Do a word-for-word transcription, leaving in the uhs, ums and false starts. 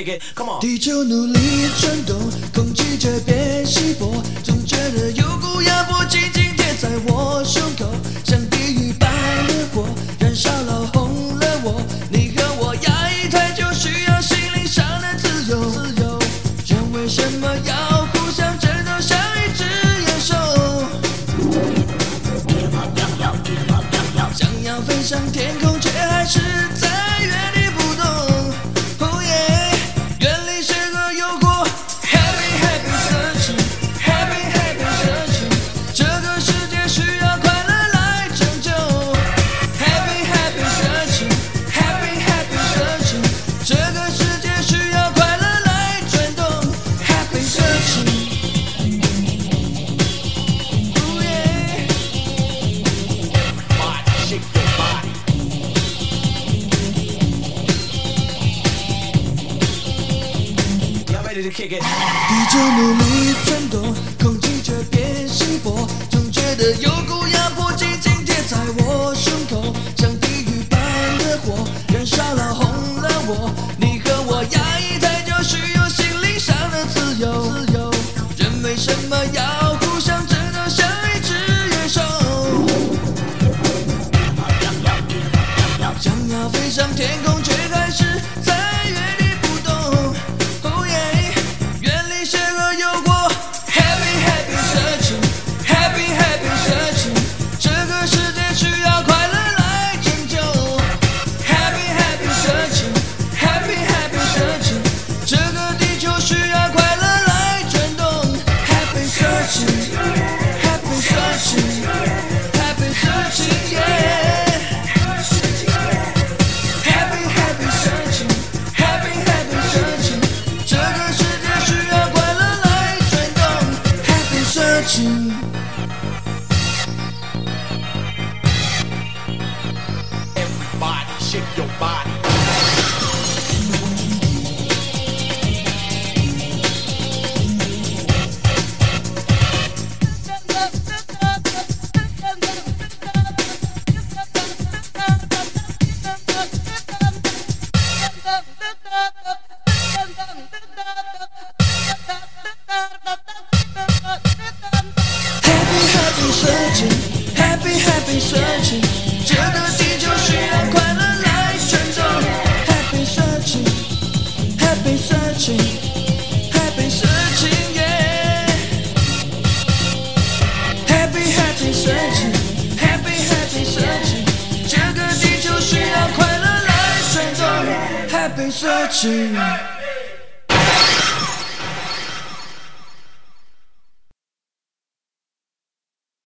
地球努力转动，空气这边稀薄，总觉得有股压迫紧紧贴在我胸口，像地狱般的火，燃烧了红了我。你和我压抑太久，需要心灵上的自由。自由，人为什么要互相争斗，像一只野兽？想要飞上天空，却还是在原地不动。Oh yeah， 远离邪恶诱惑 ，Happy Happy Searching， Happy Happy Searching， 这个世界需要快乐来拯救。Happy Happy Searching， Happy Happy Searching， 这个世界需要快乐来转动。Happy Searching。Oh yeah， Shake your body. Y'all ready to kick it? 地球努力转动，空气却变稀薄，总觉得有股压迫紧紧贴在我胸口，像地狱般的火，燃烧了红了我。你和我压抑太久，需要心灵上的自由。自由，人为什么要互相争斗，像一只野兽？想要飞上天空，却还是在原地不动。Oh yeah， 远离邪恶诱惑 ，Happy Happy Searching， Happy Happy Searching， 这个世界需要快乐来拯救。Happy Happy Searching， Happy Happy Searching， 这个地球需要快乐来转动。Happy Searching，Happy Searching，Happy Searching，yeah。Happy Happy Searching， Happy Happy Searching， 这个世界需要快乐来转动。Happy Searching。 Everybody shake your body. Happy Happy Searching， Happy Happy Searching， 这个地球需要快乐来转动。Happy Searching， Happy Searching， Happy Searching， yeah。Happy Happy Searching， Happy Happy Searching， 这个地球需要快乐来转动。Happy Searching。